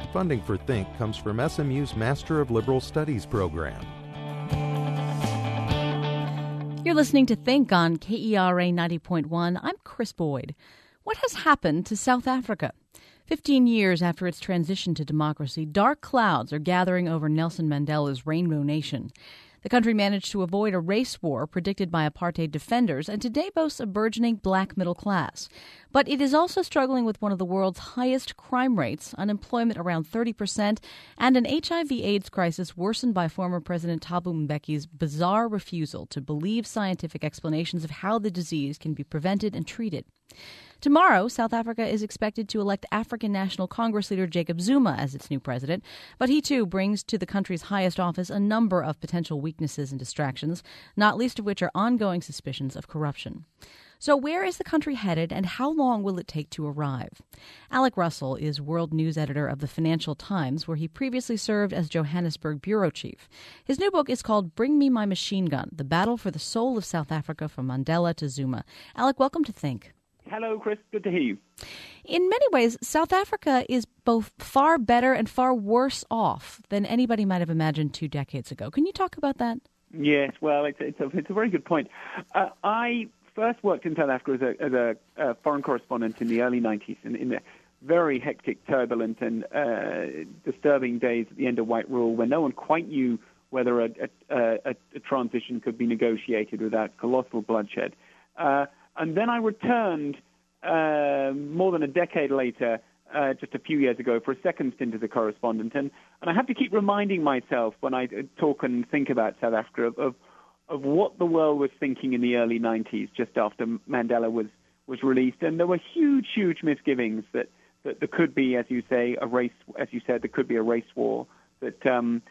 Funding for Think comes from SMU's Master of Liberal Studies program. You're listening to Think on KERA 90.1. I'm Chris Boyd. What has happened to South Africa? 15 years after its transition to democracy, dark clouds are gathering over Nelson Mandela's Rainbow Nation. The country managed to avoid a race war predicted by apartheid defenders and today boasts a burgeoning black middle class. But it is also struggling with one of the world's highest crime rates, unemployment around 30%, and an HIV/AIDS crisis worsened by former President Thabo Mbeki's bizarre refusal to believe scientific explanations of how the disease can be prevented and treated. Tomorrow, South Africa is expected to elect African National Congress leader Jacob Zuma as its new president, but he too brings to the country's highest office a number of potential weaknesses and distractions, not least of which are ongoing suspicions of corruption. So where is the country headed, and how long will it take to arrive? Alec Russell is world news editor of the Financial Times, where he previously served as Johannesburg bureau chief. His new book is called Bring Me My Machine Gun, The Battle for the Soul of South Africa from Mandela to Zuma. Alec, welcome to Think. Hello, Chris. Good to hear you. In many ways, South Africa is both far better and far worse off than anybody might have imagined 2 decades ago. Can you talk about that? Yes, well, it's a very good point. I first worked in South Africa as a foreign correspondent in the early 90s, in the very hectic, turbulent, and disturbing days at the end of white rule, when no one quite knew whether a transition could be negotiated without colossal bloodshed. And then I returned more than a decade later, just a few years ago, for a second stint as a correspondent. And I have to keep reminding myself when I talk and think about South Africa of what the world was thinking in the early 90s, just after Mandela was released. And there were huge misgivings that there could be, as you say, a race. As you said, there could be a race war. That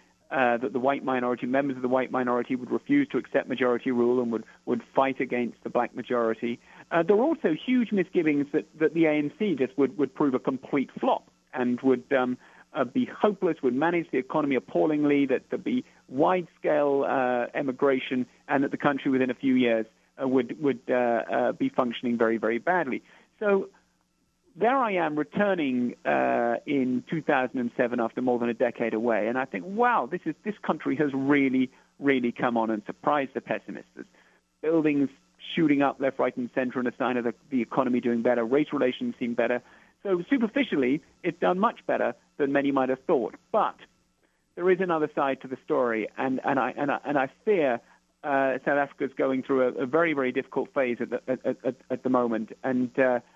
the white minority, members of the white minority, would refuse to accept majority rule and would fight against the black majority. There were also huge misgivings that the ANC just would prove a complete flop and would be hopeless, would manage the economy appallingly, that there'd be wide-scale emigration, and that the country within a few years would be functioning very, very badly. So there I am returning in 2007 after more than a decade away, and I think, wow, this country has really, really come on and surprised the pessimists. There's buildings shooting up left, right, and center, and a sign of the economy doing better. Race relations seem better. So superficially, it's done much better than many might have thought. But there is another side to the story, and I fear South Africa's going through a very, very difficult phase at the moment, and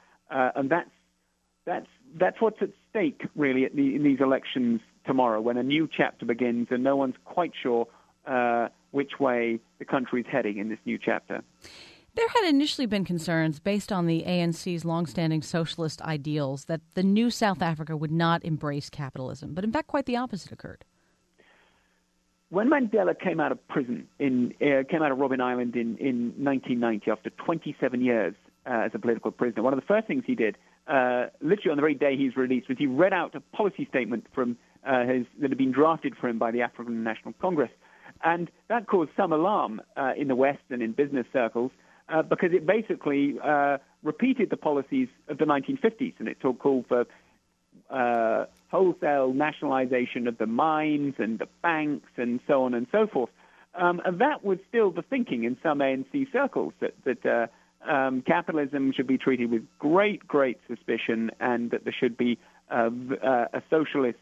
that's what's at stake, really, in these elections tomorrow, when a new chapter begins and no one's quite sure which way the country is heading in this new chapter. There had initially been concerns based on the ANC's longstanding socialist ideals that the new South Africa would not embrace capitalism, but in fact quite the opposite occurred. When Mandela came out of prison, came out of Robben Island in 1990 after 27 years as a political prisoner, one of the first things he did, literally on the very day he's released, was he read out a policy statement from that had been drafted for him by the African National Congress. And that caused some alarm in the West and in business circles because it basically repeated the policies of the 1950s, and it called for wholesale nationalization of the mines and the banks and so on and so forth. And that was still the thinking in some ANC circles, that capitalism should be treated with great suspicion, and that there should be a socialist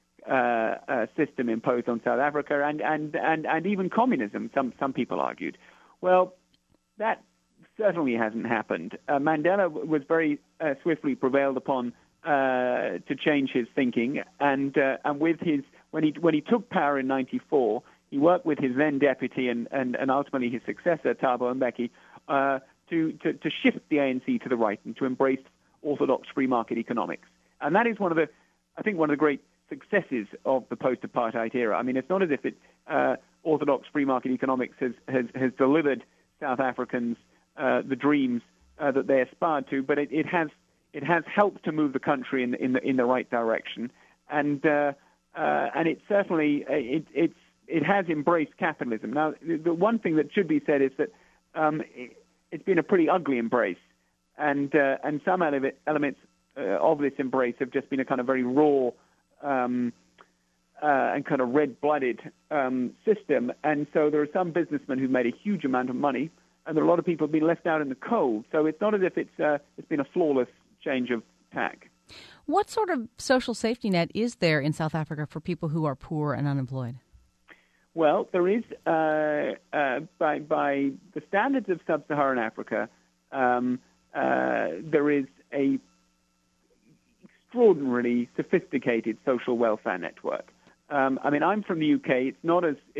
system imposed on South Africa, and even communism, some people argued. Well, that certainly hasn't happened. Mandela was very swiftly prevailed upon to change his thinking, and with when he took power in '94, he worked with his then deputy and ultimately his successor Thabo Mbeki to shift the ANC to the right and to embrace orthodox free market economics. And that is one of the great successes of the post-apartheid era. I mean, it's not as if orthodox free market economics has delivered South Africans the dreams that they aspired to, but it has helped to move the country in the right direction, and it certainly it has embraced capitalism. Now, the one thing that should be said is that it's been a pretty ugly embrace, and some elements of this embrace have just been a kind of very raw and kind of red-blooded system. And so there are some businessmen who've made a huge amount of money, and there are a lot of people who've been left out in the cold. So it's not as if it's been a flawless change of tack. What sort of social safety net is there in South Africa for people who are poor and unemployed? Well, there is, by the standards of sub-Saharan Africa, there is a extraordinarily sophisticated social welfare network. I mean, I'm from the UK. It's not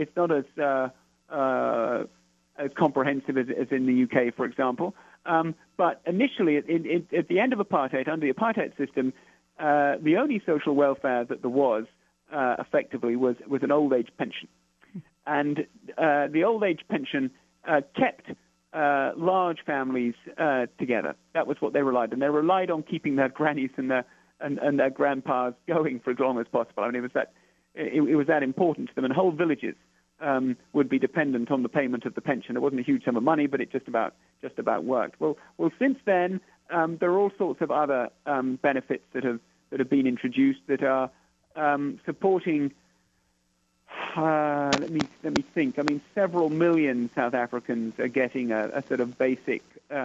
as comprehensive as in the UK, for example. But initially, at the end of apartheid, under the apartheid system, the only social welfare that there was effectively was an old age pension, and the old age pension kept large families together. That was what they relied on. They relied on keeping their grannies and their grandpas going for as long as possible. I mean, it was that important to them, and whole villages would be dependent on the payment of the pension. It wasn't a huge sum of money, but it just about worked. Well, since then there are all sorts of other benefits that have been introduced that are supporting. Let me think. I mean, several million South Africans are getting a sort of basic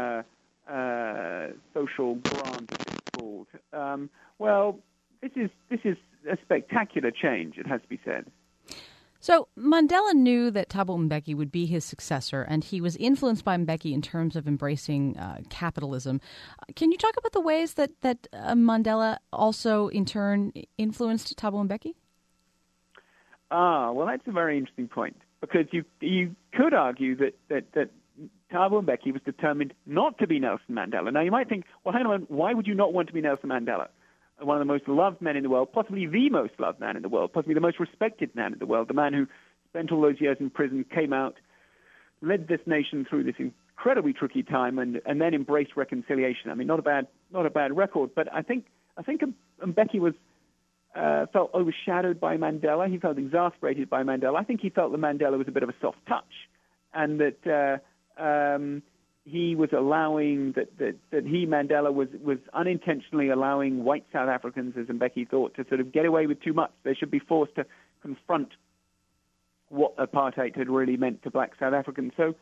social grant, as it's called. Well, this is a spectacular change, it has to be said. So Mandela knew that Thabo Mbeki would be his successor, and he was influenced by Mbeki in terms of embracing capitalism. Can you talk about the ways that Mandela also, in turn, influenced Thabo Mbeki? Well, that's a very interesting point, because you could argue that Thabo Mbeki was determined not to be Nelson Mandela. Now, you might think, well, hang on, why would you not want to be Nelson Mandela? One of the most loved men in the world, possibly the most loved man in the world, possibly the most respected man in the world, the man who spent all those years in prison, came out, led this nation through this incredibly tricky time, and then embraced reconciliation. I mean, not a bad record, but I think Mbeki was felt overshadowed by Mandela. He felt exasperated by Mandela. I think he felt that Mandela was a bit of a soft touch, and that he was allowing Mandela was unintentionally allowing white South Africans, as Mbeki thought, to sort of get away with too much. They should be forced to confront what apartheid had really meant to black South Africans. So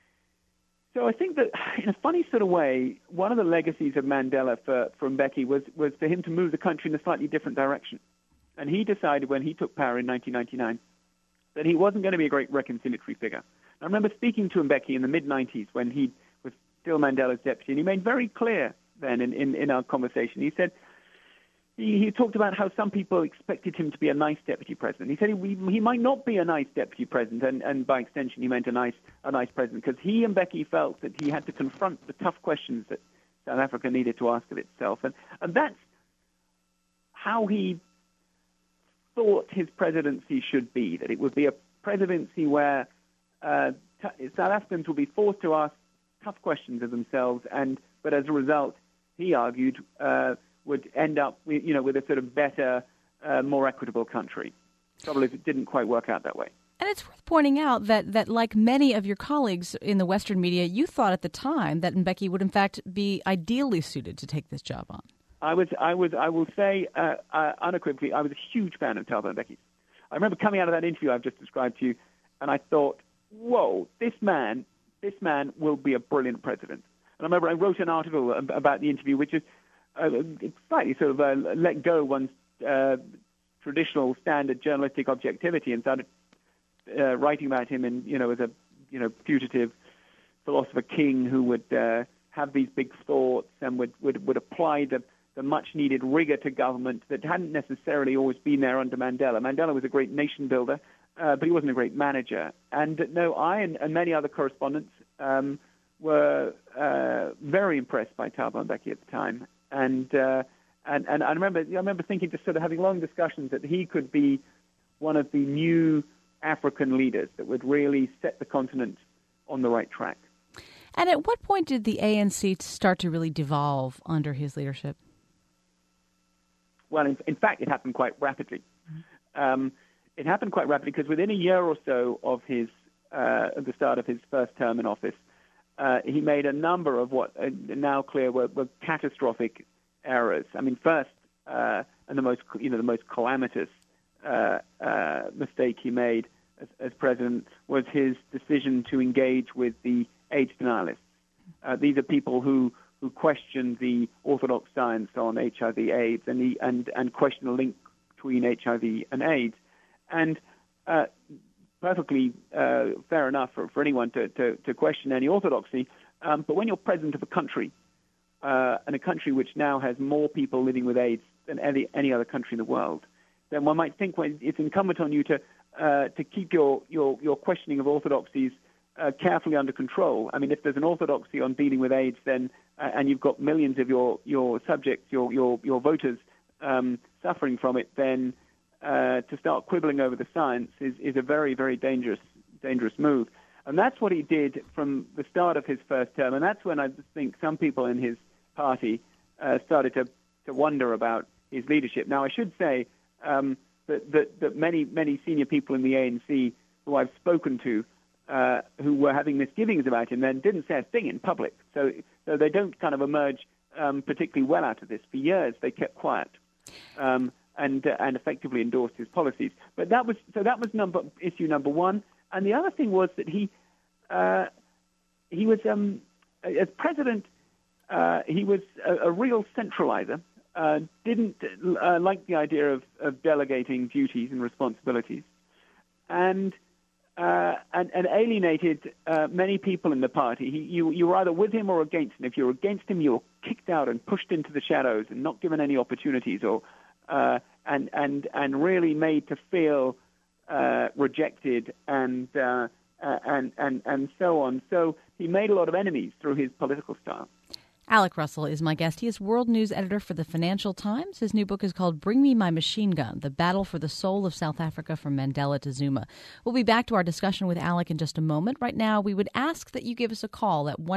I think that, in a funny sort of way, one of the legacies of Mandela for Mbeki was for him to move the country in a slightly different direction. And he decided when he took power in 1999 that he wasn't going to be a great reconciliatory figure. I remember speaking to Mbeki in the mid-90s when he was still Mandela's deputy, and he made very clear then in our conversation, he said, he talked about how some people expected him to be a nice deputy president. He said he might not be a nice deputy president, and by extension he meant a nice president, because he and Mbeki felt that he had to confront the tough questions that South Africa needed to ask of itself. And that's how he thought his presidency should be, that it would be a presidency where South Africans will be forced to ask tough questions of themselves, but as a result, he argued, would end up with a sort of better, more equitable country. Trouble is, it didn't quite work out that way. And it's worth pointing out that like many of your colleagues in the Western media, you thought at the time that Mbeki would in fact be ideally suited to take this job on. I will say unequivocally, I was a huge fan of Thabo Mbeki. I remember coming out of that interview I've just described to you, and I thought, whoa, this man will be a brilliant president. And I remember I wrote an article about the interview, which is slightly sort of let go one's traditional standard journalistic objectivity and started writing about him as a putative philosopher king who would have these big thoughts and would apply the much needed rigor to government that hadn't necessarily always been there under Mandela. Mandela was a great nation builder, but he wasn't a great manager. And I and many other correspondents were very impressed by Thabo Mbeki at the time. And I remember thinking, just sort of having long discussions, that he could be one of the new African leaders that would really set the continent on the right track. And at what point did the ANC start to really devolve under his leadership? Well, in fact, it happened quite rapidly. It happened quite rapidly because within a year or so of at the start of his first term in office, he made a number of what now clear were catastrophic errors. I mean, first, the most calamitous mistake he made as president was his decision to engage with the AIDS denialists. These are people who question the orthodox science on HIV/AIDS and question the link between HIV and AIDS. And perfectly fair enough for anyone to question any orthodoxy. But when you're president of a country, and a country which now has more people living with AIDS than any other country in the world, then one might think it's incumbent on you to keep your questioning of orthodoxies carefully under control. I mean, if there's an orthodoxy on dealing with AIDS, then and you've got millions of your subjects, your voters suffering from it, then to start quibbling over the science is a very, very dangerous move. And that's what he did from the start of his first term. And that's when I think some people in his party started to wonder about his leadership. Now, I should say that many senior people in the ANC who I've spoken to who were having misgivings about him then didn't say a thing in public. So they don't kind of emerge particularly well out of this. For years, they kept quiet and effectively endorsed his policies. But that was issue number one. And the other thing was that he was as president, he was a real centralizer. Didn't like the idea of delegating duties and responsibilities, and alienated many people in the party. You were either with him or against him. If you were against him, you were kicked out and pushed into the shadows and not given any opportunities, or and really made to feel rejected and so on. So he made a lot of enemies through his political style. Alec Russell is my guest. He is world news editor for the Financial Times. His new book is called Bring Me My Machine Gun, The Battle for the Soul of South Africa from Mandela to Zuma. We'll be back to our discussion with Alec in just a moment. Right now, we would ask that you give us a call at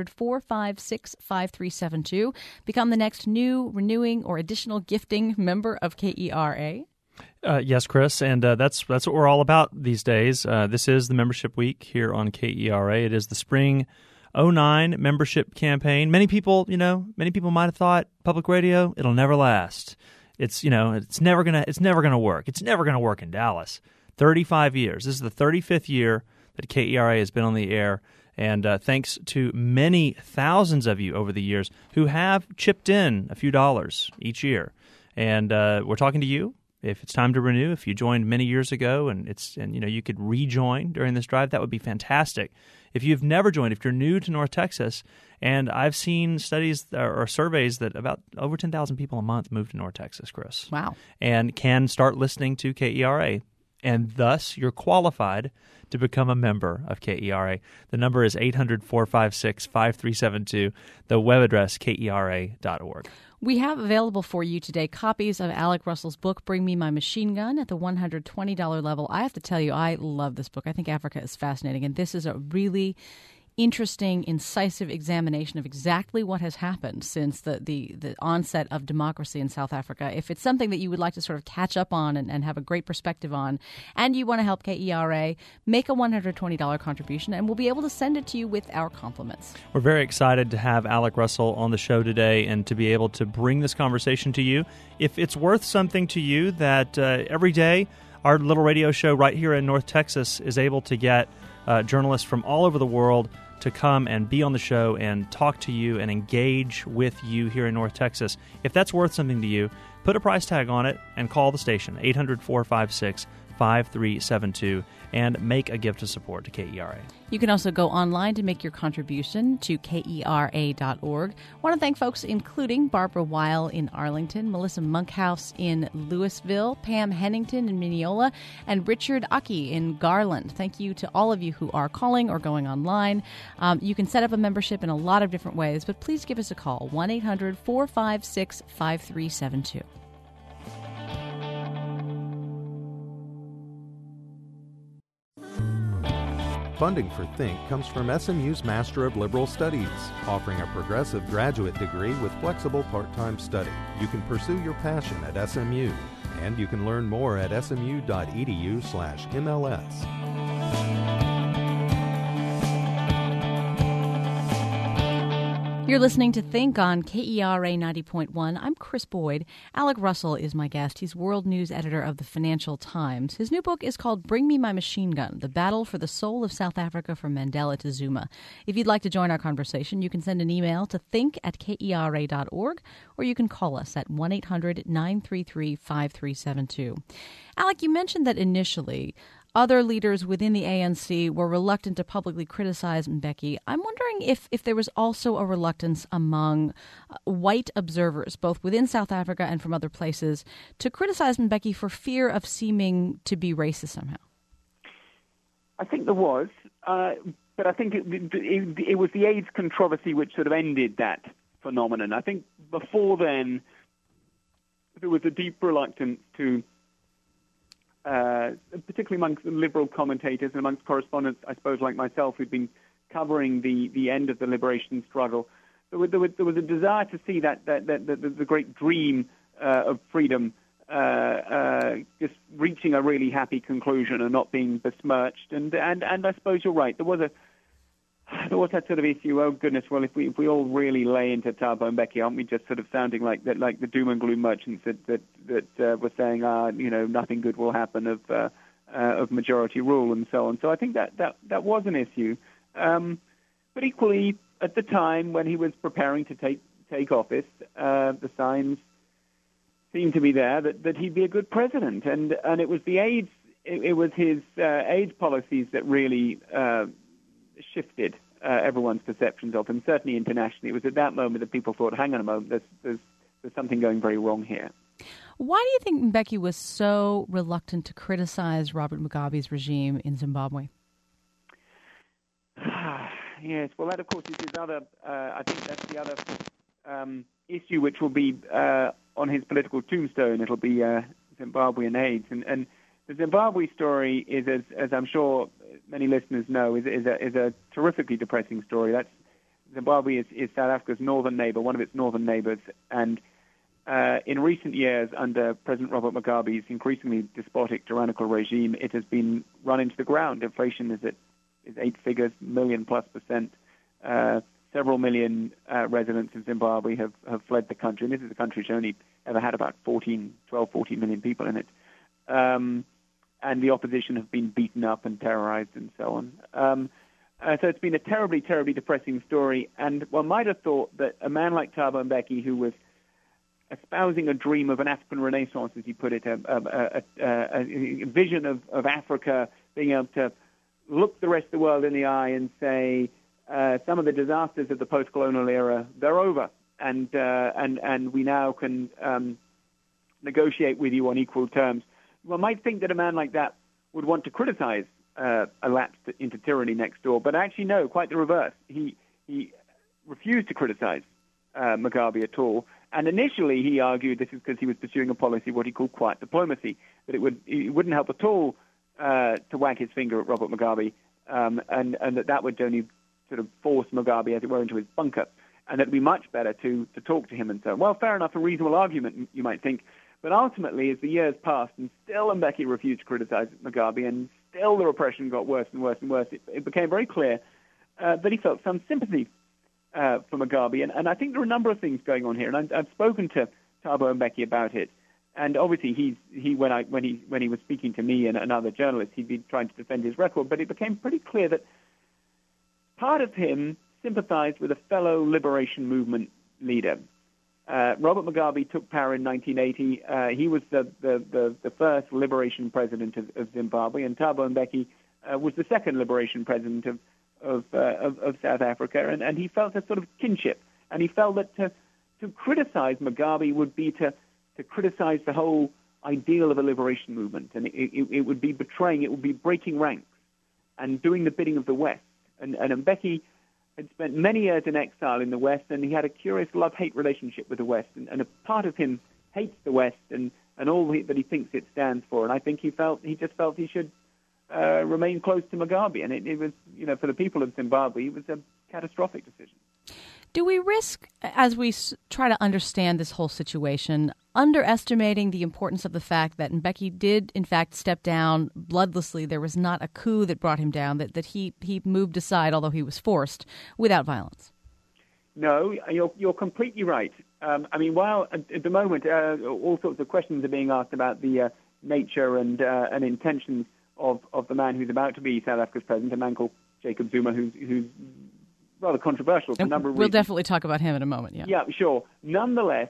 1-800-456-5372. Become the next new, renewing, or additional gifting member of KERA. Yes, Chris, and that's what we're all about these days. This is the membership week here on KERA. It is the spring 2009 membership campaign. Many people might have thought public radio, it'll never last. It's never gonna work. It's never gonna work in Dallas. 35 years. This is the 35th year that KERA has been on the air, and thanks to many thousands of you over the years who have chipped in a few dollars each year. And we're talking to you. If it's time to renew, if you joined many years ago and you could rejoin during this drive, that would be fantastic. If you've never joined, if you're new to North Texas, and I've seen studies or surveys that about over 10,000 people a month move to North Texas, Chris. Wow. And can start listening to KERA. And thus, you're qualified to become a member of KERA. The number is 800-456-5372. The web address, kera.org. We have available for you today copies of Alec Russell's book, Bring Me My Machine Gun, at the $120 level. I have to tell you, I love this book. I think Africa is fascinating, and this is a really interesting, incisive examination of exactly what has happened since the onset of democracy in South Africa. If it's something that you would like to sort of catch up on and have a great perspective on, and you want to help KERA, make a $120 contribution, and we'll be able to send it to you with our compliments. We're very excited to have Alec Russell on the show today and to be able to bring this conversation to you. If it's worth something to you that every day our little radio show right here in North Texas is able to get journalists from all over the world to come and be on the show and talk to you and engage with you here in North Texas. If that's worth something to you, put a price tag on it and call the station, 800-456-5372, and make a gift of support to KERA. You can also go online to make your contribution to KERA.org. I want to thank folks including Barbara Weil in Arlington, Melissa Monkhouse in Louisville, Pam Hennington in Mineola, and Richard Aki in Garland. Thank you to all of you who are calling or going online. You can set up a membership in a lot of different ways, but please give us a call, 1-800-456-5372. Funding for Think comes from SMU's Master of Liberal Studies, offering a progressive graduate degree with flexible part-time study. You can pursue your passion at SMU, and you can learn more at smu.edu/MLS. You're listening to Think on KERA 90.1. I'm Chris Boyd. Alec Russell is my guest. He's world news editor of the Financial Times. His new book is called Bring Me My Machine Gun, The Battle for the Soul of South Africa from Mandela to Zuma. If you'd like to join our conversation, you can send an email to think@kera.org, or you can call us at 1-800-933-5372. Alec, you mentioned that initially other leaders within the ANC were reluctant to publicly criticize Mbeki. I'm wondering if there was also a reluctance among white observers, both within South Africa and from other places, to criticize Mbeki for fear of seeming to be racist somehow. I think there was, but I think it was the AIDS controversy which sort of ended that phenomenon. I think before then there was a deep reluctance to, particularly amongst liberal commentators and amongst correspondents, I suppose, like myself, who'd been covering the end of the liberation struggle. There was a desire to see that the great dream of freedom just reaching a really happy conclusion and not being besmirched. And I suppose you're right. There was that sort of issue. Oh goodness! Well, if we all really lay into Thabo Mbeki, aren't we just sort of sounding like the doom and gloom merchants that were saying, nothing good will happen of majority rule and so on. So I think that was an issue. But equally, at the time when he was preparing to take office, the signs seemed to be there that he'd be a good president, and it was the AIDS. It was his AIDS policies that really shifted everyone's perceptions of him, certainly internationally. It was at that moment that people thought, hang on a moment, there's something going very wrong here. Why do you think Mbeki was so reluctant to criticize Robert Mugabe's regime in Zimbabwe? Yes, well, that, of course, is his other, I think that's the other issue which will be on his political tombstone. It'll be Zimbabwean AIDS. And the Zimbabwe story is, as I'm sure many listeners know, is a terrifically depressing story. Zimbabwe is South Africa's northern neighbor, one of its northern neighbors, and in recent years, under President Robert Mugabe's increasingly despotic, tyrannical regime, it has been run into the ground. Inflation is 8 figures, million+%. Several million residents of Zimbabwe have fled the country, and this is a country which only ever had about 14 million people in it. And the opposition have been beaten up and terrorized and so on. So it's been a terribly, terribly depressing story. And one might have thought that a man like Thabo Mbeki, who was espousing a dream of an African Renaissance, as he put it, a vision of Africa being able to look the rest of the world in the eye and say, some of the disasters of the post-colonial era, they're over, and we now can negotiate with you on equal terms. One might think that a man like that would want to criticize a lapse into tyranny next door, but actually no, quite the reverse. He refused to criticize Mugabe at all, and initially he argued this is because he was pursuing a policy, what he called quiet diplomacy, that it wouldn't help at all to wag his finger at Robert Mugabe, and that would only sort of force Mugabe, as it were, into his bunker, and that it would be much better to talk to him and so on. Well, fair enough, a reasonable argument, you might think. But ultimately, as the years passed, and still Mbeki refused to criticize Mugabe, and still the repression got worse and worse and worse, it became very clear that he felt some sympathy for Mugabe. And I think there are a number of things going on here, and I've spoken to Thabo Mbeki about it. And obviously, when he was speaking to me and other journalists, he'd been trying to defend his record. But it became pretty clear that part of him sympathized with a fellow liberation movement leader. Robert Mugabe took power in 1980. He was the first liberation president of Zimbabwe, and Thabo Mbeki was the second liberation president of South Africa. And he felt a sort of kinship, and he felt that to criticize Mugabe would be to criticize the whole ideal of a liberation movement, and it would be betraying, it would be breaking ranks and doing the bidding of the West. And Mbeki had spent many years in exile in the West, and he had a curious love-hate relationship with the West. And a part of him hates the West and all that he thinks it stands for. And I think he just felt he should remain close to Mugabe. And it was, for the people of Zimbabwe, it was a catastrophic decision. Do we risk, as we try to understand this whole situation, underestimating the importance of the fact that Mbeki did, in fact, step down bloodlessly? There was not a coup that brought him down, that he moved aside, although he was forced, without violence. No, you're completely right. I mean, while at the moment all sorts of questions are being asked about the nature and intentions of the man who's about to be South Africa's president, a man called Jacob Zuma, who's rather controversial for a number of reasons. We'll definitely talk about him in a moment, yeah. Yeah, sure. Nonetheless,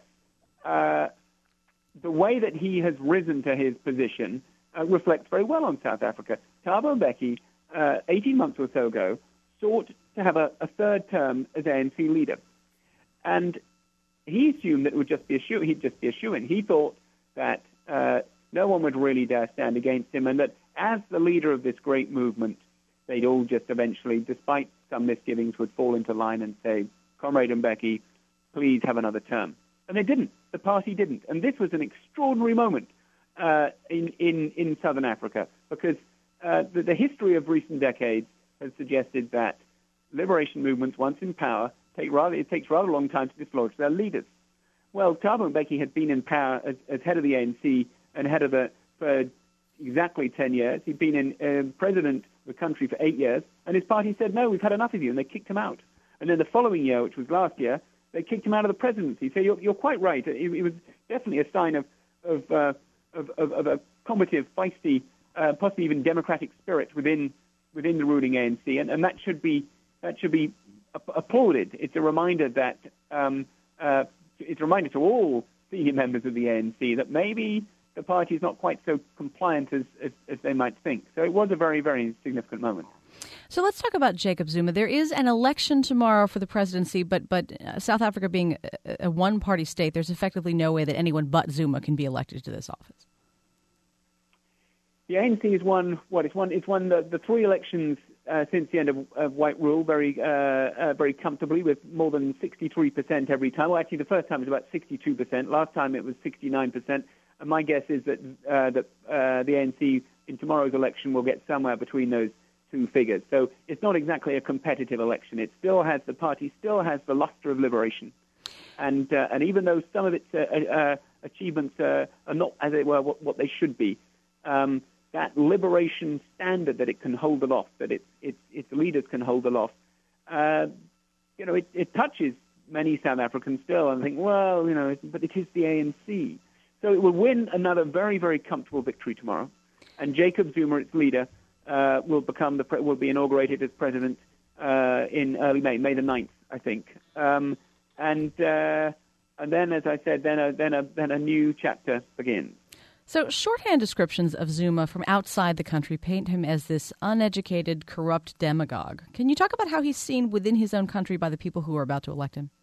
the way that he has risen to his position reflects very well on South Africa. Thabo Mbeki, 18 months or so ago, sought to have a third term as ANC leader. And he assumed that it would just be he'd just be a shoo-in. He thought that no one would really dare stand against him, and that as the leader of this great movement, they'd all just eventually, despite some misgivings, would fall into line and say, Comrade Mbeki, please have another term. And they didn't. The party didn't. And this was an extraordinary moment in Southern Africa, because the history of recent decades has suggested that liberation movements, once in power, it takes rather a long time to dislodge their leaders. Well, Thabo Mbeki had been in power as head of the ANC and head of for exactly 10 years. He'd been president of the country for 8 years, and his party said, no, we've had enough of you, and they kicked him out. And then the following year, which was last year, they kicked him out of the presidency. So you're quite right. It was definitely a sign of a combative, feisty, possibly even democratic spirit within the ruling ANC, and that should be applauded. It's a reminder that it's a reminder to all senior members of the ANC that maybe the party is not quite so compliant as they might think. So it was a very, very significant moment. So let's talk about Jacob Zuma. There is an election tomorrow for the presidency, but South Africa being a one-party state, there's effectively no way that anyone but Zuma can be elected to this office. The ANC has won It's won the three elections since the end of white rule very comfortably, with more than 63% every time. Well, actually, the first time it was about 62%. Last time it was 69%. And my guess is that the ANC in tomorrow's election will get somewhere between those two figures. So it's not exactly a competitive election. The party still has the luster of liberation, and even though some of its achievements are not, as it were, what they should be, that liberation standard that it can hold aloft, that its leaders can hold aloft, it touches many South Africans still, and think, well, but it is the ANC. So it will win another very, very comfortable victory tomorrow, and Jacob Zuma, its leader, will be inaugurated as president in early May the 9th, I think, and then, as I said, then a new chapter begins. So shorthand descriptions of Zuma from outside the country paint him as this uneducated, corrupt demagogue. Can you talk about how he's seen within his own country by the people who are about to elect him?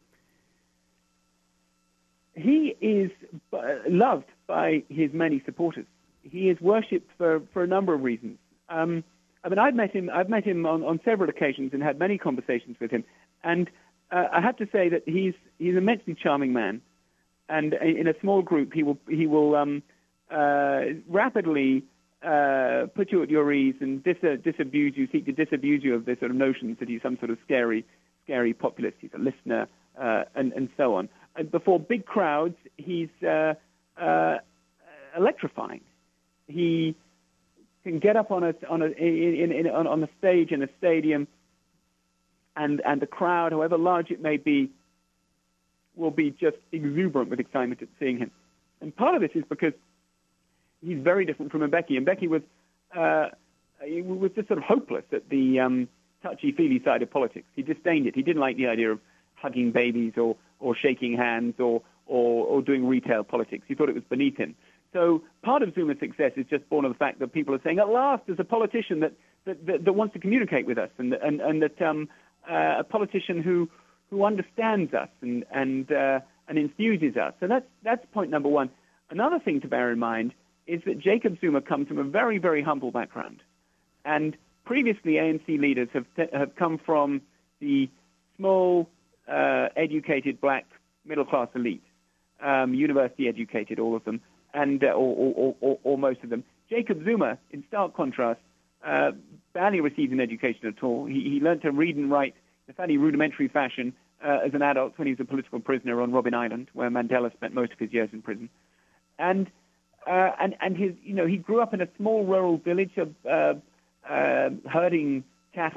He is loved by his many supporters. He is worshipped for a number of reasons. I've met him on several occasions and had many conversations with him, and I have to say that he's an immensely charming man. And in a small group, he will rapidly put you at your ease and disabuse you, seek to disabuse you of the sort of notions that he's some sort of scary populist. He's a listener, and so on. And before big crowds, he's electrifying. He can get up on a stage in a stadium, and the crowd, however large it may be, will be just exuberant with excitement at seeing him. And part of this is because he's very different from Mbeki. Mbeki was just sort of hopeless at the touchy-feely side of politics. He disdained it. He didn't like the idea of hugging babies or shaking hands or doing retail politics. He thought it was beneath him. So part of Zuma's success is just born of the fact that people are saying, at last, there's a politician that wants to communicate with us, and that a politician who understands us and enthuses us. So that's point number one. Another thing to bear in mind is that Jacob Zuma comes from a very, very humble background, and previously ANC leaders have come from the small, educated black middle-class elite, university-educated, all of them, and or most of them. Jacob Zuma, in stark contrast, barely received an education at all. He learned to read and write in a fairly rudimentary fashion as an adult when he was a political prisoner on Robben Island, where Mandela spent most of his years in prison. And his, he grew up in a small rural village of herding cattle,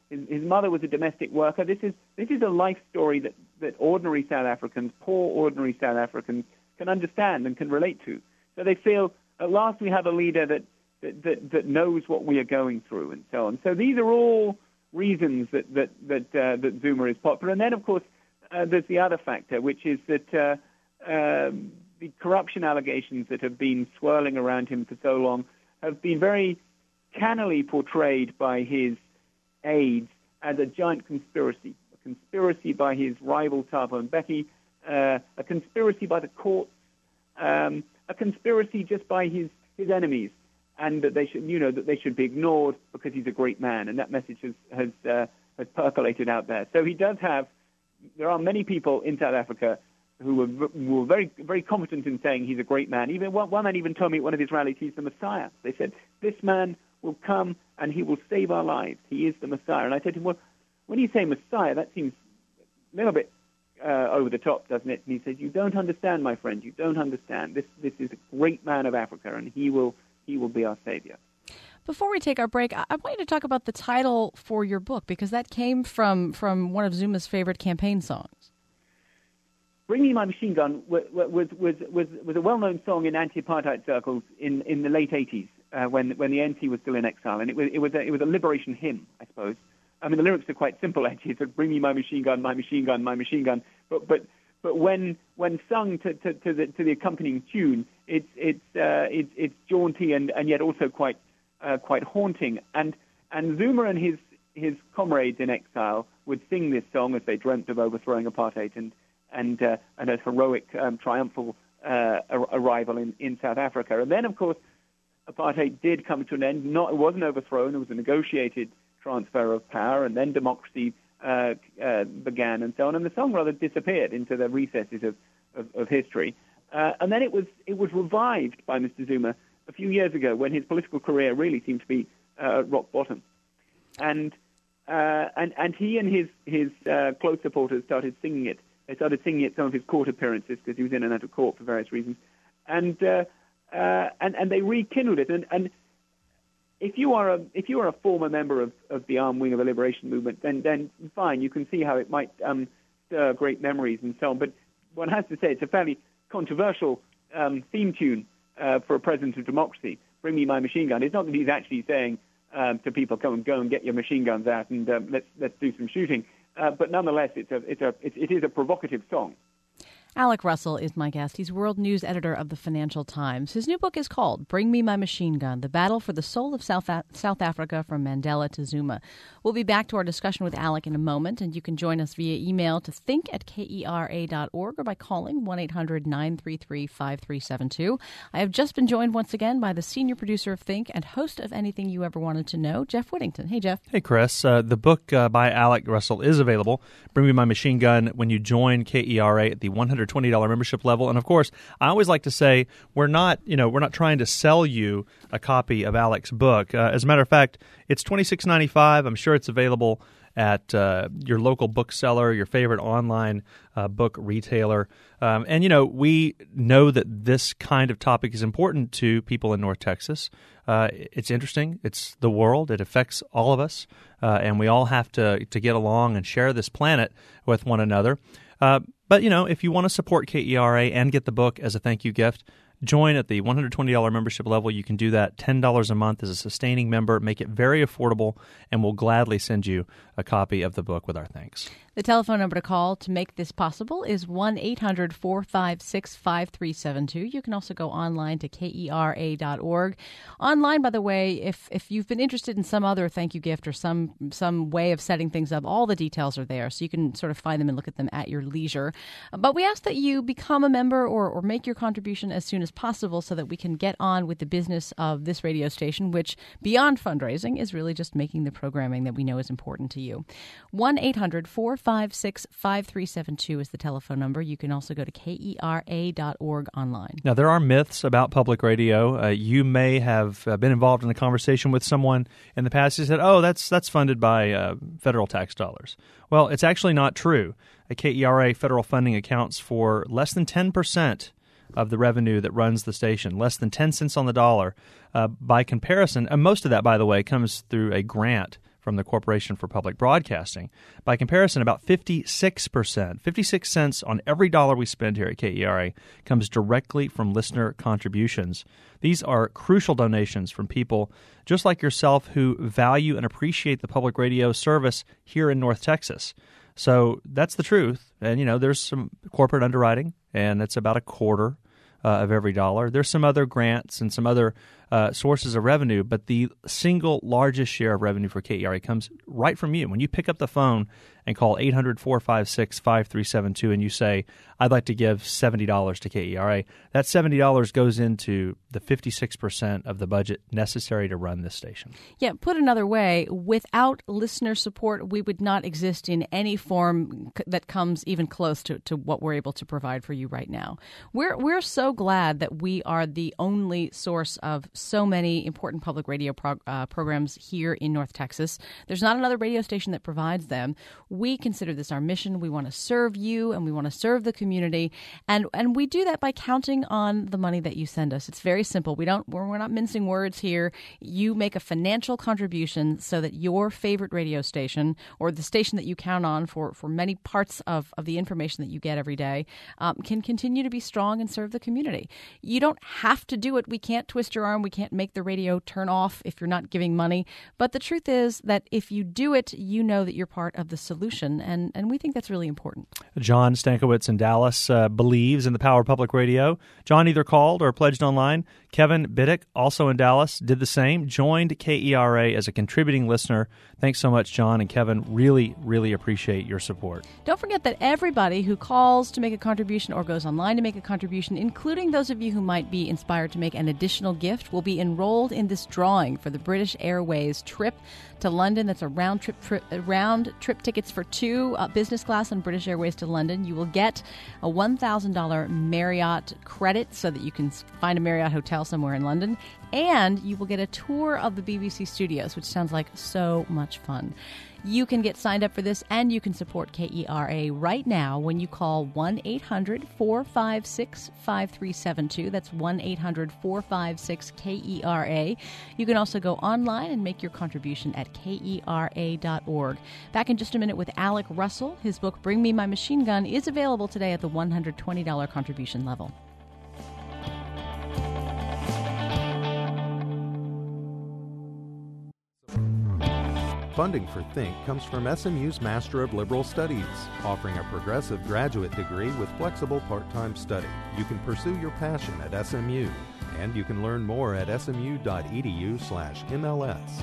His mother was a domestic worker. This is a life story that ordinary South Africans, poor ordinary South Africans, can understand and can relate to. So they feel, at last we have a leader that knows what we are going through, and so on. So these are all reasons that Zuma is popular. And then, of course, there's the other factor, which is that the corruption allegations that have been swirling around him for so long have been very cannily portrayed by his aides as a giant conspiracy, a conspiracy by his rival Thabo Mbeki, a conspiracy by the courts, a conspiracy just by his enemies, and that they should be ignored because he's a great man, and that message has percolated out there. So there are many people in South Africa who were very, very confident in saying he's a great man. Even one man even told me at one of his rallies he's the Messiah. They said, this man will come and he will save our lives. He is the Messiah. And I said to him, well, when you say Messiah, that seems a little bit over the top, doesn't it? And he said, you don't understand, my friend. You don't understand. This is a great man of Africa, and he will be our savior. Before we take our break, I want you to talk about the title for your book, because that came from one of Zuma's favorite campaign songs. Bring Me My Machine Gun was a well-known song in anti-apartheid circles in the late 80s when the ANC was still in exile, and it was a liberation hymn, I suppose. I mean, the lyrics are quite simple, actually. It said, "Bring me my machine gun, my machine gun, my machine gun." But when sung to the accompanying tune, it's jaunty and yet also quite haunting. And Zuma and his comrades in exile would sing this song as they dreamt of overthrowing apartheid and a heroic triumphal arrival in South Africa. And then, of course, apartheid did come to an end. It wasn't overthrown. It was a negotiated transfer of power, and then democracy began, and so on. And the song rather disappeared into the recesses of history. And then it was revived by Mr. Zuma a few years ago when his political career really seemed to be at rock bottom. And he and his close supporters started singing it. They started singing it at some of his court appearances because he was in and out of court for various reasons. And they rekindled it. And if you are a former member of the armed wing of the liberation movement, then fine, you can see how it might stir great memories and so on. But one has to say it's a fairly controversial theme tune for a president of democracy. Bring me my machine gun. It's not that he's actually saying to people, go and get your machine guns out and let's do some shooting. But nonetheless, it is a provocative song. Alec Russell is my guest. He's world news editor of the Financial Times. His new book is called Bring Me My Machine Gun, The Battle for the Soul of South Africa from Mandela to Zuma. We'll be back to our discussion with Alec in a moment, and you can join us via email to think@kera.org or by calling 1-800-933-5372. I have just been joined once again by the senior producer of Think and host of Anything You Ever Wanted to Know, Jeff Whittington. Hey, Jeff. Hey, Chris. The book by Alec Russell is available, Bring Me My Machine Gun, when you join KERA at the $120 membership level. And of course, I always like to say we're not trying to sell you a copy of Alec's book. As a matter of fact, it's $26.95. I'm sure it's available at your local bookseller, your favorite online book retailer. And we know that this kind of topic is important to people in North Texas. It's interesting. It's the world. It affects all of us. And we all have to get along and share this planet with one another. But, if you want to support KERA and get the book as a thank you gift, join at the $120 membership level. You can do that $10 a month as a sustaining member. Make it very affordable, and we'll gladly send you a copy of the book with our thanks. The telephone number to call to make this possible is 1-800-456-5372. You can also go online to KERA.org. Online, by the way, if you've been interested in some other thank you gift or some way of setting things up, all the details are there, so you can sort of find them and look at them at your leisure. But we ask that you become a member or make your contribution as soon as possible so that we can get on with the business of this radio station, which, beyond fundraising, is really just making the programming that we know is important to you. 1-800-456-5372 is the telephone number. You can also go to KERA.org online. Now, there are myths about public radio. You may have been involved in a conversation with someone in the past who said, oh, that's funded by federal tax dollars. Well, it's actually not true. KERA federal funding accounts for less than 10% of the revenue that runs the station, less than 10 cents on the dollar. By comparison, and most of that, by the way, comes through a grant from the Corporation for Public Broadcasting. By comparison, about 56%, 56 cents on every dollar we spend here at KERA comes directly from listener contributions. These are crucial donations from people just like yourself who value and appreciate the public radio service here in North Texas. So that's the truth. And, there's some corporate underwriting, and it's about a quarter of every dollar. There's some other grants and some other sources of revenue, but the single largest share of revenue for KERA comes right from you. When you pick up the phone and call 800-456-5372 and you say, I'd like to give $70 to KERA, that $70 goes into the 56% of the budget necessary to run this station. Yeah, put another way, without listener support, we would not exist in any form that comes even close to what we're able to provide for you right now. We're so glad that we are the only source of so many important public radio programs here in North Texas. There's not another radio station that provides them. We consider this our mission. We want to serve you and we want to serve the community, and we do that by counting on the money that you send us. It's very simple. We're not mincing words here. You make a financial contribution so that your favorite radio station, or the station that you count on for many parts of the information that you get every day, can continue to be strong and serve the community. You don't have to do it. We can't twist your arm. We can't make the radio turn off if you're not giving money. But the truth is that if you do it, you know that you're part of the solution, and we think that's really important. John Stankiewicz in Dallas believes in the power of public radio. John either called or pledged online. Kevin Biddick, also in Dallas, did the same, joined KERA as a contributing listener. Thanks so much, John and Kevin. Really, really appreciate your support. Don't forget that everybody who calls to make a contribution or goes online to make a contribution, including those of you who might be inspired to make an additional gift, will be enrolled in this drawing for the British Airways trip to London. That's a round trip tickets for two business class on British Airways to London. You will get a $1,000 Marriott credit so that you can find a Marriott hotel somewhere in London, and you will get a tour of the BBC studios, which sounds like so much fun. You can get signed up for this, and you can support KERA right now when you call 1-800-456-5372. That's 1-800-456-KERA. You can also go online and make your contribution at KERA.org. Back in just a minute with Alec Russell. His book, Bring Me My Machine Gun, is available today at the $120 contribution level. Funding for Think comes from SMU's Master of Liberal Studies, offering a progressive graduate degree with flexible part-time study. You can pursue your passion at SMU, and you can learn more at smu.edu/MLS.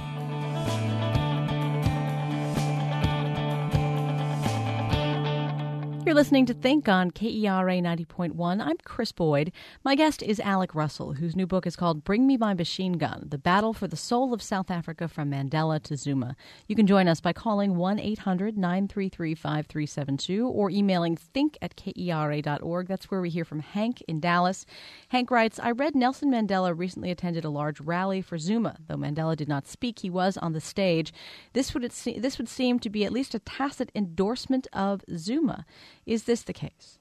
You're listening to Think on KERA 90.1. I'm Chris Boyd. My guest is Alec Russell, whose new book is called Bring Me My Machine Gun, The Battle for the Soul of South Africa from Mandela to Zuma. You can join us by calling 1-800-933-5372 or emailing think@kera.org. That's where we hear from Hank in Dallas. Hank writes, I read Nelson Mandela recently attended a large rally for Zuma. Though Mandela did not speak, he was on the stage. This would seem to be at least a tacit endorsement of Zuma. Is this the case?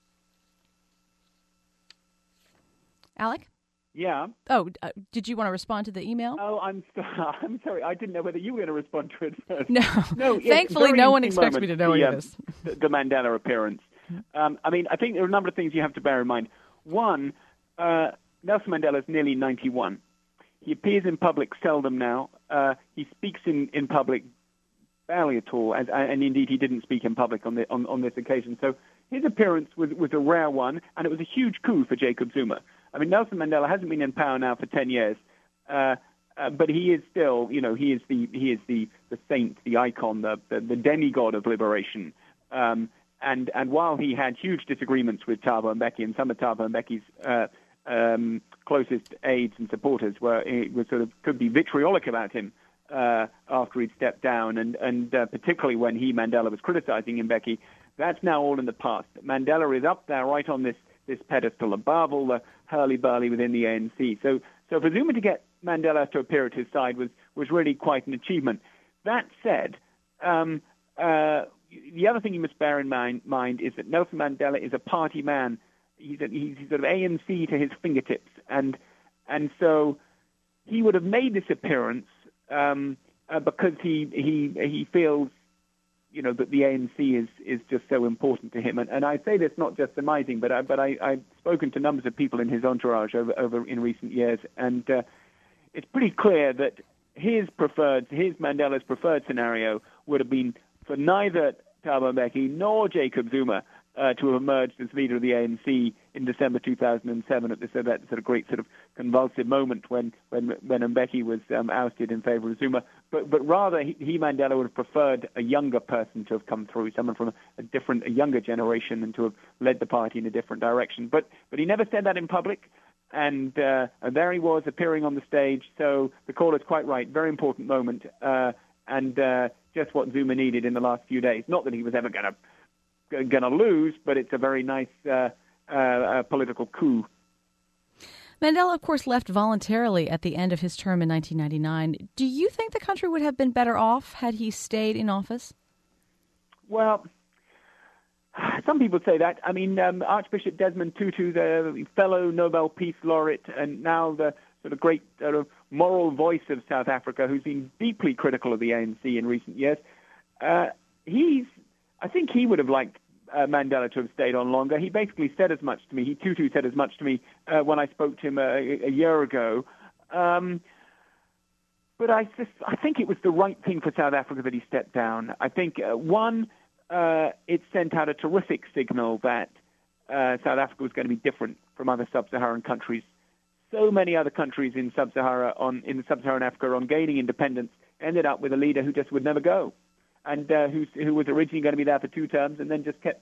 Alec? Yeah. Oh, did you want to respond to the email? Oh, I'm sorry. I didn't know whether you were going to respond to it first. No. Thankfully, no one expects me to know any of this. The Mandela appearance. I think there are a number of things you have to bear in mind. One, Nelson Mandela is nearly 91. He appears in public seldom now. He speaks in public barely at all, and indeed he didn't speak in public on this occasion. So his appearance was a rare one, and it was a huge coup for Jacob Zuma. I mean, Nelson Mandela hasn't been in power now for 10 years, but he is still, he is the saint, the icon, the demigod of liberation. And while he had huge disagreements with Thabo Mbeki, and some of Thabo Mbeki's closest aides and supporters could be vitriolic about him after he'd stepped down, and particularly when Mandela was criticizing Mbeki, that's now all in the past. Mandela is up there right on this pedestal above all the hurly-burly within the ANC. So for Zuma to get Mandela to appear at his side was really quite an achievement. That said, the other thing you must bear in mind is that Nelson Mandela is a party man. He's sort of ANC to his fingertips, and so he would have made this appearance because he feels, that the ANC is just so important to him. And I say this not just surmising, but I've spoken to numbers of people in his entourage over in recent years, and it's pretty clear that his Mandela's preferred scenario would have been for neither Thabo Mbeki nor Jacob Zuma to have emerged as leader of the ANC in December 2007 at that sort of great sort of convulsive moment when Mbeki was ousted in favor of Zuma. But rather, Mandela would have preferred a younger person to have come through, someone from a younger generation, and to have led the party in a different direction. But he never said that in public. And there he was appearing on the stage. So the caller's quite right. Very important moment, and just what Zuma needed in the last few days. Not that he was ever going to lose, but it's a very nice political coup. Mandela, of course, left voluntarily at the end of his term in 1999. Do you think the country would have been better off had he stayed in office? Well, some people say that. I mean, Archbishop Desmond Tutu, the fellow Nobel Peace Laureate, and now the sort of great moral voice of South Africa, who's been deeply critical of the ANC in recent years, I think he would have liked Mandela to have stayed on longer. He basically said as much to me. Tutu said as much to me when I spoke to him a year ago. But I think it was the right thing for South Africa that he stepped down. I think, it sent out a terrific signal that South Africa was going to be different from other sub-Saharan countries. So many other countries in sub-Saharan Africa on gaining independence ended up with a leader who just would never go, and who was originally going to be there for 2 terms and then just kept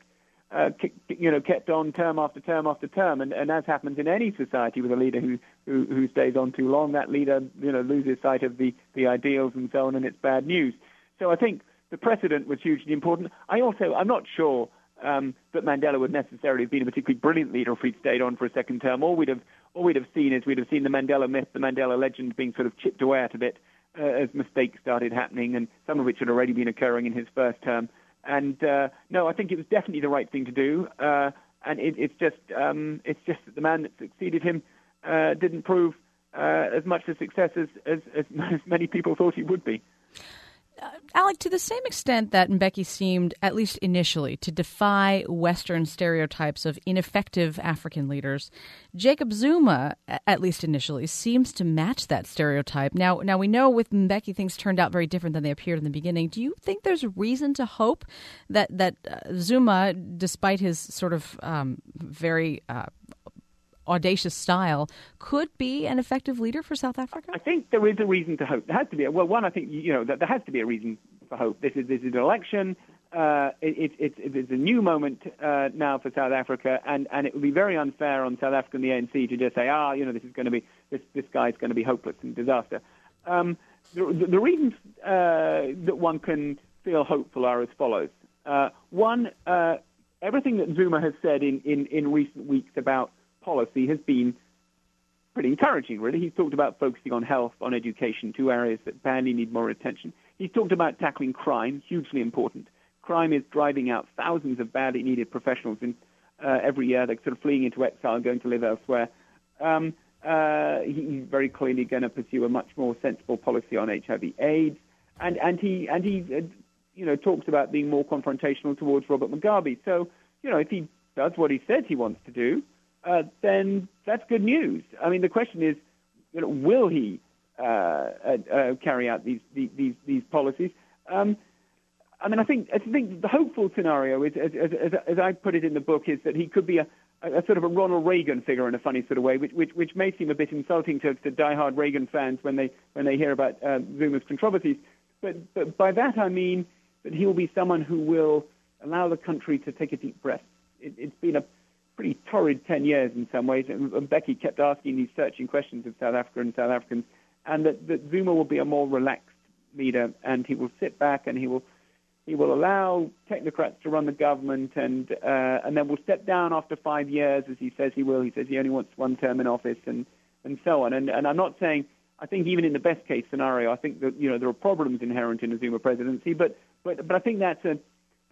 on term after term after term. And as happens in any society with a leader who stays on too long, that leader loses sight of the ideals and so on, and it's bad news. So I think the precedent was hugely important. I'm not sure that Mandela would necessarily have been a particularly brilliant leader if he'd stayed on for a second term. All we'd have seen the Mandela myth, the Mandela legend being sort of chipped away at a bit as mistakes started happening, and some of which had already been occurring in his first term. And no, I think it was definitely the right thing to do. And it's just that the man that succeeded him didn't prove as much a success as many people thought he would be. Alec, to the same extent that Mbeki seemed, at least initially, to defy Western stereotypes of ineffective African leaders, Jacob Zuma, at least initially, seems to match that stereotype. Now we know with Mbeki things turned out very different than they appeared in the beginning. Do you think there's reason to hope that Zuma, despite his sort of very audacious style, could be an effective leader for South Africa? I think there is a reason to hope. There has to be. Well, one, I think that there has to be a reason for hope. This is an election. It's a new moment now for South Africa, and it would be very unfair on South Africa and the ANC to just say, this is going to be this guy's going to be hopeless and disaster. The reasons that one can feel hopeful are as follows. One, everything that Zuma has said in recent weeks about policy has been pretty encouraging, really. He's talked about focusing on health, on education, 2 areas that badly need more attention. He's talked about tackling crime, hugely important. Crime is driving out thousands of badly needed professionals every year. They're sort of fleeing into exile, going to live elsewhere. He's very clearly going to pursue a much more sensible policy on HIV/AIDS, and he talks about being more confrontational towards Robert Mugabe. So, if he does what he says he wants to do, then that's good news. I mean, the question is, will he carry out these policies? I think the hopeful scenario is, as I put it in the book, is that he could be a sort of a Ronald Reagan figure in a funny sort of way, which may seem a bit insulting to diehard Reagan fans when they hear about Zuma's controversies. But by that I mean that he will be someone who will allow the country to take a deep breath. It's been a pretty torrid 10 years in some ways. And Mbeki kept asking these searching questions of South Africa and South Africans, and that Zuma will be a more relaxed leader, and he will sit back and he will allow technocrats to run the government, and then will step down after 5 years, as he says he will. He says he only wants 1 term in office, and so on. And I'm not saying, I think even in the best case scenario, I think that there are problems inherent in the Zuma presidency, but I think that's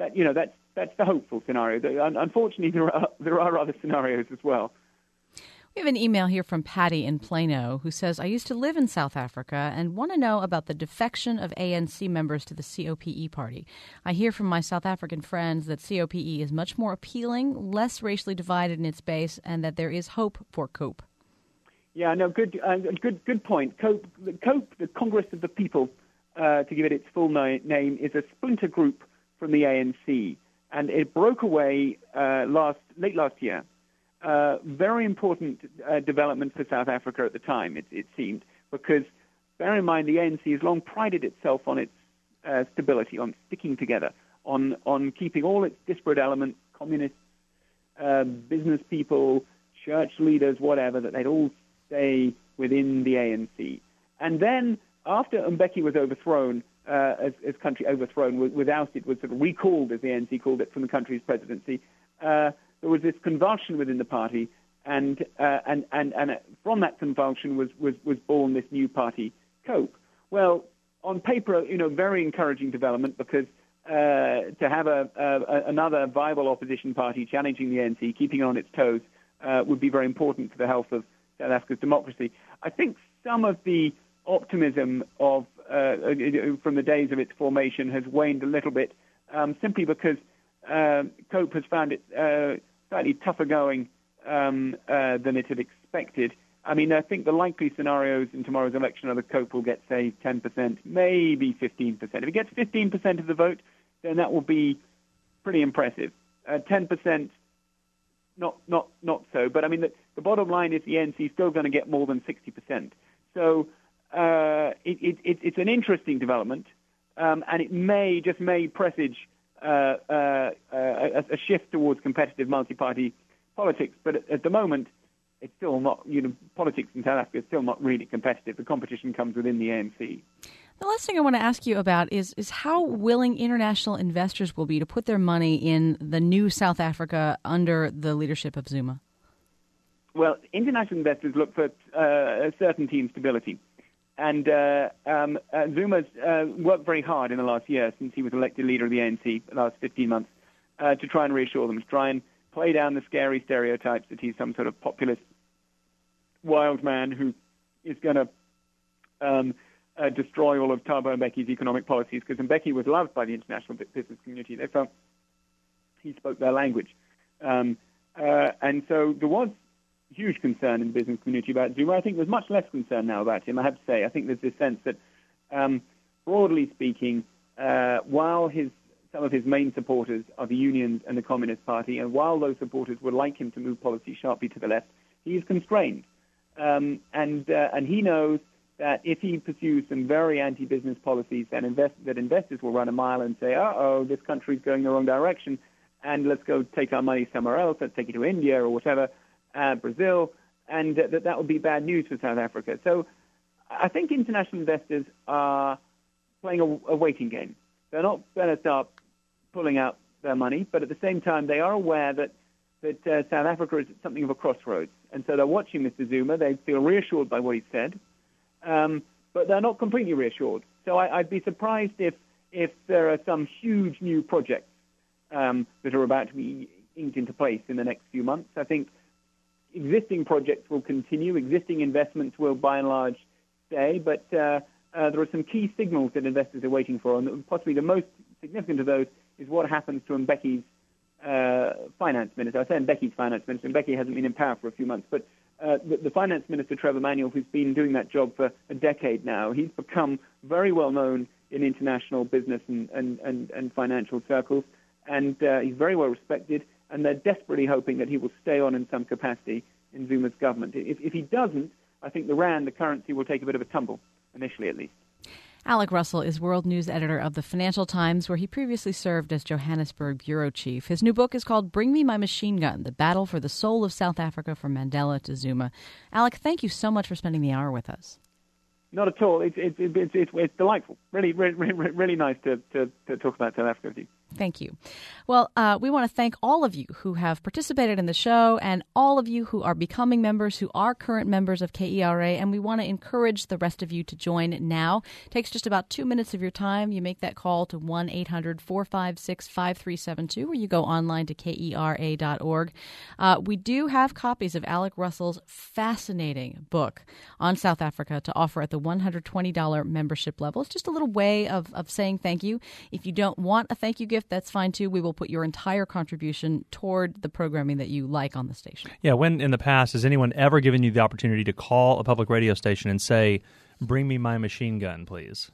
the hopeful scenario. Unfortunately, there are other scenarios as well. We have an email here from Patty in Plano who says, I used to live in South Africa and want to know about the defection of ANC members to the COPE party. I hear from my South African friends that COPE is much more appealing, less racially divided in its base, and that there is hope for COPE. Yeah, no, good point. COPE, the Congress of the People, to give it its full name, is a splinter group from the ANC, and it broke away late last year. Very important development for South Africa at the time, it seemed, because bear in mind the ANC has long prided itself on its stability, on sticking together, on keeping all its disparate elements, communists, business people, church leaders, whatever, that they'd all stay within the ANC. And then after Mbeki was overthrown, as country overthrown, was ousted, was sort of recalled, as the ANC called it, from the country's presidency, there was this convulsion within the party, and from that convulsion was born this new party, COPE. Well, on paper, very encouraging development, because to have another viable opposition party challenging the ANC, keeping it on its toes, would be very important for the health of South Africa's democracy. I think some of the optimism of from the days of its formation has waned a little bit, simply because COPE has found it slightly tougher going than it had expected. I mean, I think the likely scenarios in tomorrow's election are that COPE will get, say, 10%, maybe 15%. If it gets 15% of the vote, then that will be pretty impressive. 10%, not so. But I mean, the bottom line is the ANC is still going to get more than 60%. So it's an interesting development, and it may presage a shift towards competitive multi-party politics. But at the moment, it's still not, politics in South Africa is still not really competitive. The competition comes within the ANC. The last thing I want to ask you about is how willing international investors will be to put their money in the new South Africa under the leadership of Zuma. Well, international investors look for certainty and stability. And Zuma's worked very hard in the last year, since he was elected leader of the ANC, the last 15 months, to try and reassure them, to try and play down the scary stereotypes that he's some sort of populist wild man who is going to destroy all of Thabo Mbeki's economic policies, because Mbeki was loved by the international business community. They felt he spoke their language. And so there was huge concern in the business community about Zuma. I think there's much less concern now about him, I have to say. I think there's this sense that, broadly speaking, while some of his main supporters are the unions and the Communist Party, and while those supporters would like him to move policy sharply to the left, he is constrained. And he knows that if he pursues some very anti-business policies, that investors will run a mile and say, this country's going the wrong direction, and let's go take our money somewhere else, let's take it to India or whatever, Brazil, and that would be bad news for South Africa. So I think international investors are playing a waiting game. They're not going to start pulling out their money, but at the same time, they are aware that South Africa is at something of a crossroads. And so they're watching Mr. Zuma. They feel reassured by what he said, but they're not completely reassured. So I'd be surprised if there are some huge new projects that are about to be inked into place in the next few months. I think existing projects will continue. Existing investments will, by and large, stay. But there are some key signals that investors are waiting for, and possibly the most significant of those is what happens to Mbeki's finance minister. I say Mbeki's finance minister. Mbeki hasn't been in power for a few months, but the finance minister, Trevor Manuel, who's been doing that job for a decade now, he's become very well known in international business and financial circles, and he's very well respected, and they're desperately hoping that he will stay on in some capacity in Zuma's government. If he doesn't, I think the rand, the currency, will take a bit of a tumble, initially at least. Alec Russell is world news editor of the Financial Times, where he previously served as Johannesburg bureau chief. His new book is called Bring Me My Machine Gun, The Battle for the Soul of South Africa from Mandela to Zuma. Alec, thank you so much for spending the hour with us. Not at all. It's delightful. Really nice to talk about South Africa with you. Thank you. Well, we want to thank all of you who have participated in the show and all of you who are becoming members, who are current members of KERA, and we want to encourage the rest of you to join now. It takes just about 2 minutes of your time. You make that call to 1-800-456-5372, or you go online to KERA.org. We do have copies of Alec Russell's fascinating book on South Africa to offer at the $120 membership level. It's just a little way of saying thank you. If you don't want a thank you gift, that's fine too. We will put your entire contribution toward the programming that you like on the station. Yeah, when in the past has anyone ever given you the opportunity to call a public radio station and say, "Bring me my machine gun, please"?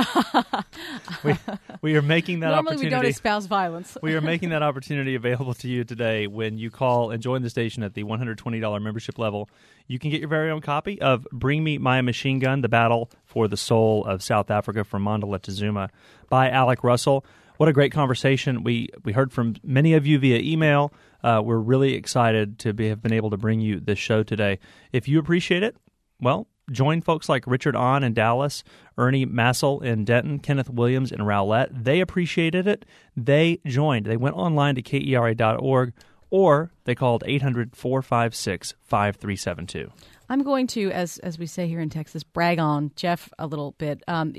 we are making that Normally opportunity. we don't espouse violence. We are making that opportunity available to you today when you call and join the station at the $120 membership level. You can get your very own copy of Bring Me My Machine Gun, The Battle for the Soul of South Africa from Mandla to Zuma by Alec Russell. What a great conversation. We heard from many of you via email. We're really excited to have been able to bring you this show today. If you appreciate it, well, join folks like Richard Ahn in Dallas, Ernie Massel in Denton, Kenneth Williams in Rowlett. They appreciated it. They joined. They went online to KERA.org, or they called 800-456-5372. I'm going to, as we say here in Texas, brag on Jeff a little bit.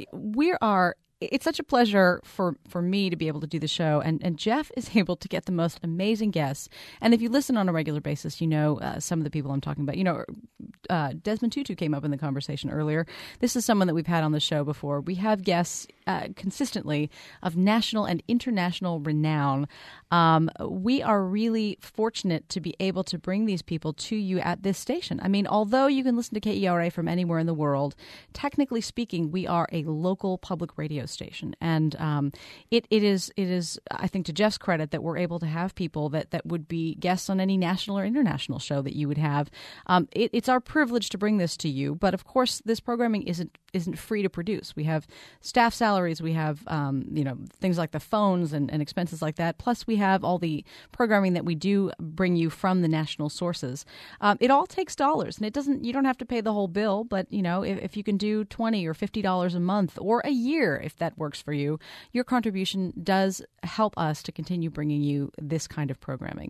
It's such a pleasure for me to be able to do the show, and Jeff is able to get the most amazing guests. And if you listen on a regular basis, you know some of the people I'm talking about. You know, Desmond Tutu came up in the conversation earlier. This is someone that we've had on the show before. We have guests consistently of national and international renown. We are really fortunate to be able to bring these people to you at this station. I mean, although you can listen to KERA from anywhere in the world, technically speaking, we are a local public radio station. And it is, I think, to Jeff's credit, that we're able to have people that would be guests on any national or international show that you would have. It's our privilege to bring this to you. But of course, this programming isn't free to produce. We have staff salaries. We have things like the phones and expenses like that. Plus, we have all the programming that we do bring you from the national sources. It all takes dollars, and you don't have to pay the whole bill. But if you can do $20 or $50 a month or a year, if that works for you, your contribution does help us to continue bringing you this kind of programming.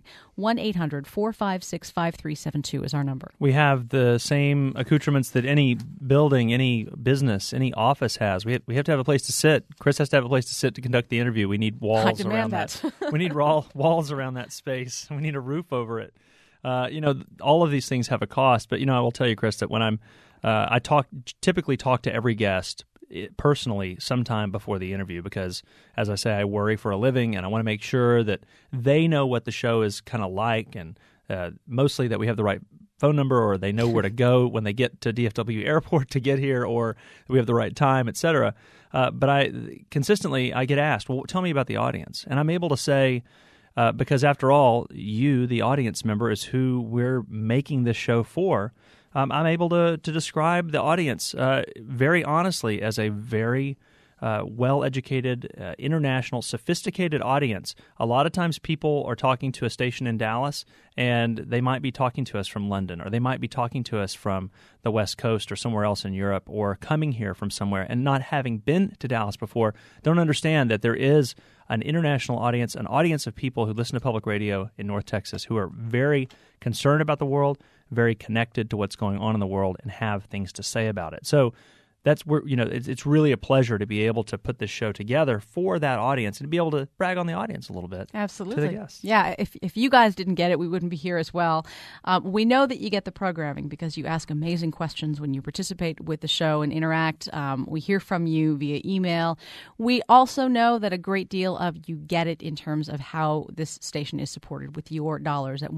1-800-456-5372 is our number. We have the same accoutrements that any building, any business, any office has. We have to have a place to sit. Chris has to have a place to sit to conduct the interview. We need walls around that. We need walls around that space. We need a roof over it. All of these things have a cost. But I will tell you, Chris, that when I typically talk to every guest personally sometime before the interview, because, as I say, I worry for a living, and I want to make sure that they know what the show is kind of like, and mostly that we have the right phone number, or they know where to go when they get to DFW Airport to get here, or we have the right time, etc. But I consistently get asked, well, tell me about the audience. And I'm able to say, because after all, you, the audience member, is who we're making this show for. I'm able to describe the audience very honestly as a very well-educated, international, sophisticated audience. A lot of times people are talking to a station in Dallas, and they might be talking to us from London, or they might be talking to us from the West Coast or somewhere else in Europe, or coming here from somewhere and not having been to Dallas before, don't understand that there is an international audience, an audience of people who listen to public radio in North Texas who are very concerned about the world, very connected to what's going on in the world, and have things to say about it. So that's where, it's really a pleasure to be able to put this show together for that audience and to be able to brag on the audience a little bit. Absolutely. To the guests. Yeah, if you guys didn't get it, we wouldn't be here as well. We know that you get the programming because you ask amazing questions when you participate with the show and interact. We hear from you via email. We also know that a great deal of you get it in terms of how this station is supported with your dollars at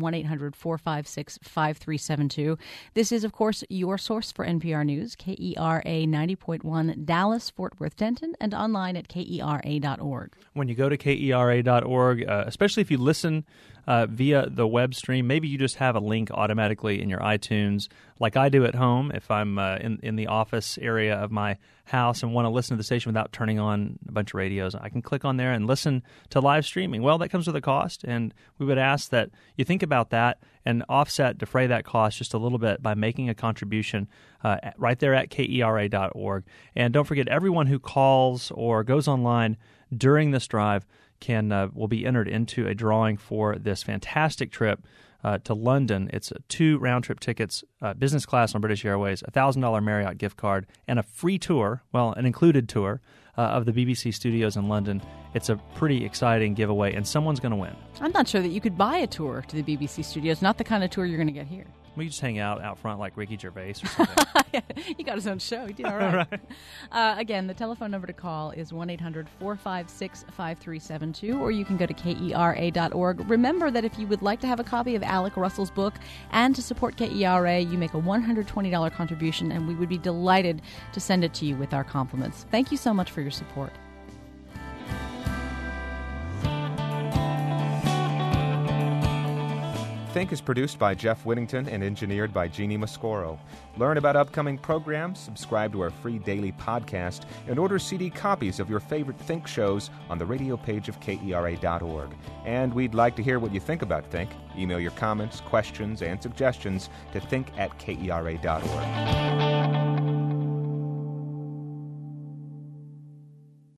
1-800-456-5372. This is, of course, your source for NPR News, KERA 90.1 Dallas, Fort Worth, Denton, and online at KERA.org. When you go to KERA.org, especially if you listen via the web stream, maybe you just have a link automatically in your iTunes, like I do at home if I'm in the office area of my house and want to listen to the station without turning on a bunch of radios. I can click on there and listen to live streaming. Well, that comes with a cost, and we would ask that you think about that and defray that cost just a little bit by making a contribution right there at KERA.org. And don't forget, everyone who calls or goes online during this drive, will be entered into a drawing for this fantastic trip to London. It's 2 round-trip tickets, business class on British Airways, a $1,000 Marriott gift card, and a free tour, an included tour, of the BBC studios in London. It's a pretty exciting giveaway, and someone's going to win. I'm not sure that you could buy a tour to the BBC studios. Not the kind of tour you're going to get here. We just hang out front like Ricky Gervais or something. He got his own show. He did all right. Again, the telephone number to call is 1-800-456-5372, or you can go to KERA.org. Remember that if you would like to have a copy of Alec Russell's book and to support KERA, you make a $120 contribution, and we would be delighted to send it to you with our compliments. Thank you so much for your support. Think is produced by Jeff Whittington and engineered by Jeannie Mascoro. Learn about upcoming programs, subscribe to our free daily podcast, and order CD copies of your favorite Think shows on the radio page of KERA.org. And we'd like to hear what you think about Think. Email your comments, questions, and suggestions to think@KERA.org.